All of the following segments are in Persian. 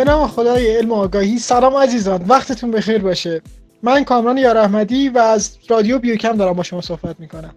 به نام خدای علم و آگاهی. سلام عزیزان، وقتتون بخیر باشه. من کامران یاراحمدی و از رادیو بیوکم دارم با شما صحبت میکنم.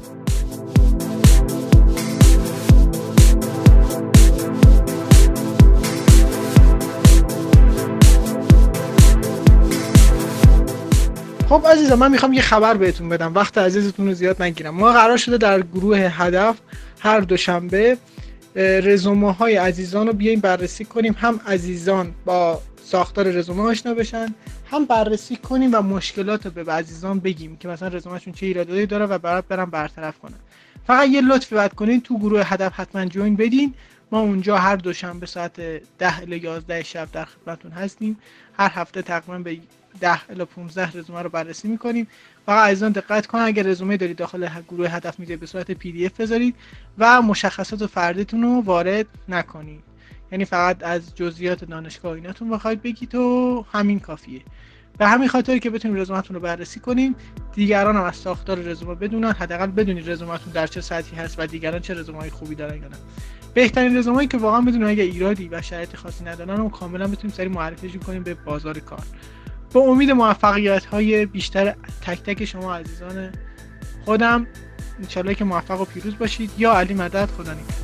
خب عزیزان، من میخوام یه خبر بهتون بدم، وقت عزیزتون رو زیاد نگیرم. ما قرار شده در گروه هدف هر دوشنبه رزومه های عزیزان رو بیایم بررسی کنیم. هم عزیزان با ساختار رزومه آشنا بشن، هم بررسی کنیم و مشکلات رو به عزیزان بگیم که مثلا رزومهشون چه ایرادایی داره و برام برطرف کنن. فقط یه لطفی باید کنین، تو گروه هدف حتما جوین بدین. ما اونجا هر دوشنبه ساعت 10 الی 11 شب در خدمتتون هستیم. هر هفته تقریبا به 10 الی 15 رزومه رو بررسی می‌کنیم. فقط عزیزان دقت کنن، اگر رزومه دارید داخل گروه هدف میذارید به صورت PDF بذارید و مشخصات فردیتون رو وارد نکنید. یعنی فقط از جزئیات دانشگاه ایناتون بخواید بگید و همین کافیه. به همین خاطر که بتونیم رزومه‌تون رو بررسی کنیم، دیگران هم از ساختار رزومه بدونن، حداقل بدونید رزومه‌تون در چه سطحی هست و دیگران چه رزومه‌های خوبی دارن یا نه. بهترین رزومه‌ای که واقعا بدونن اگه ایرادی و شرایط خاصی ندارن و کاملا بتونیم سری معرفیشون کنیم به بازار کار. با امید موفقیت‌های بیشتر تک تک شما عزیزان خودم، انشالله که موفق و پیروز باشید. یا علی مدد. خدا نگهدار.